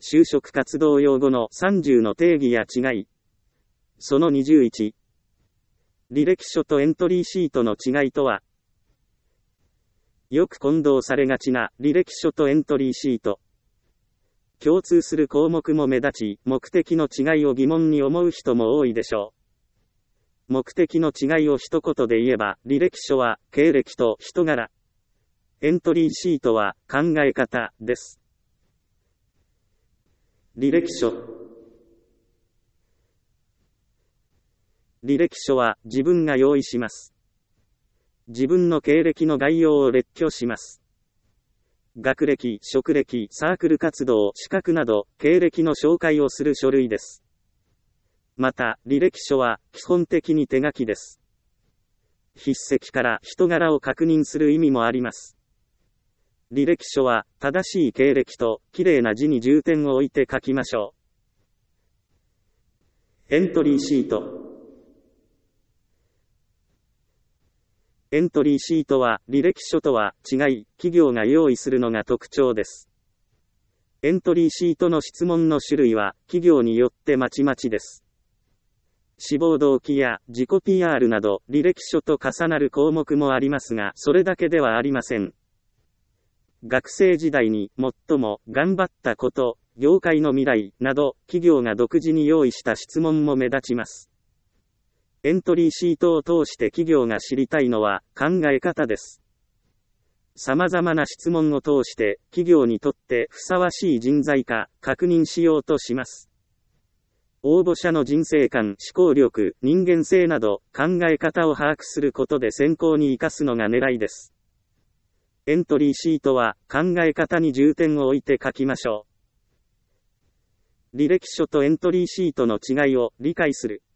就職活動用語の30の定義や違い。その21。履歴書とエントリーシートの違いとは。よく混同されがちな履歴書とエントリーシート。共通する項目も目立ち、目的の違いを疑問に思う人も多いでしょう。目的の違いを一言で言えば、履歴書は経歴と人柄。エントリーシートは考え方です。履歴書。履歴書は自分が用意します。自分の経歴の概要を列挙します。学歴、職歴、サークル活動、資格など、経歴の紹介をする書類です。また、履歴書は基本的に手書きです。筆跡から人柄を確認する意味もあります。履歴書は正しい経歴ときれいな字に重点を置いて書きましょう。エントリーシート。エントリーシートは履歴書とは違い、企業が用意するのが特徴です。エントリーシートの質問の種類は企業によってまちまちです。志望動機や自己 PR など履歴書と重なる項目もありますが、それだけではありません。学生時代に最も頑張ったこと、業界の未来など企業が独自に用意した質問も目立ちます。エントリーシートを通して企業が知りたいのは考え方です。様々な質問を通して企業にとってふさわしい人材か確認しようとします。応募者の人生観、思考力、人間性など考え方を把握することで選考に生かすのが狙いです。エントリーシートは考え方に重点を置いて書きましょう。履歴書とエントリーシートの違いを理解する。